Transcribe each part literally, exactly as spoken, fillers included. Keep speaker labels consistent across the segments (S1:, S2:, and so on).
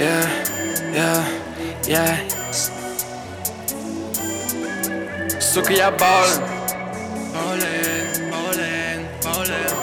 S1: yeah, yeah, yeah. Сука, я болен. Болен, болен, болен.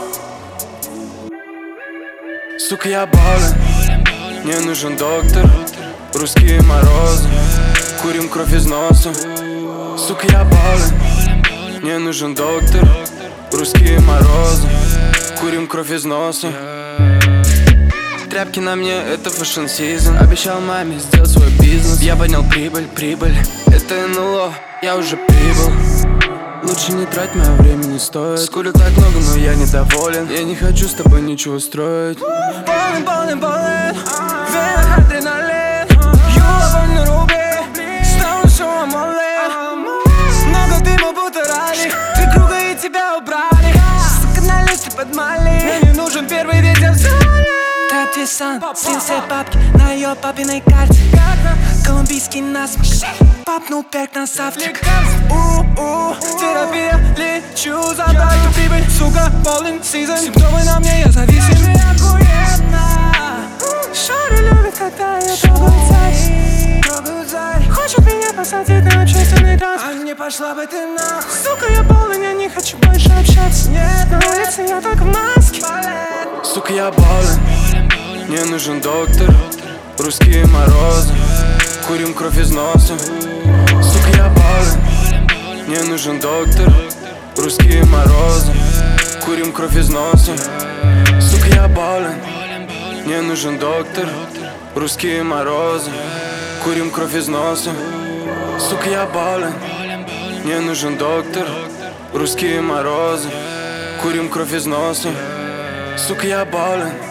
S1: Сука, я болен. Мне нужен доктор. Русские морозы. Курим кровь из носа. Сука, я болен. Мне нужен доктор. Русские морозы. Курим кровь из носа. Тряпки на мне, это fashion season. Обещал маме сделать свой бизнес. Я поднял прибыль, прибыль. Это эн эл о, я уже прибыл. Лучше не трать, мое время не стоит. Скулю так много, но я недоволен. Я не хочу с тобой ничего строить.
S2: Болен, болен, болен. В венах адреналин. Юла, вонь на рубе. Стану шумом олен. Много дыма, будто ралли. Три круга и тебя убрали. Сука, на листе под Мали. Мне не нужен первый ветер в зале. Ты отвесан, слил все бабки на ее папиной карте. Колумбийский насморк. Папнул перк на савчик. У-у, терапия, лечу, забрать эту прибыль. Сука, болен сезон. Симптомы на мне, я зависим. Ты охуенно. Шары любит, когда я трогаю царь. Хочет меня посадить на общественный транспорт. А не пошла бы ты нахуй. Сука, я болен, я не хочу больше общаться. Нет, на улице я только в маске.
S1: Сука, я болен. Мне нужен доктор. Русские морозы. Курим кровь из носа. Сука, я болен. Мне нужен доктор. Русские морозы. Курим кровь из носа. Сука, я болен. Мне нужен доктор. Русские морозы. Курим кровь из носа. Сука, я болен. Мне нужен доктор. Русские морозы. Курим кровь из носа. Сука, я болен.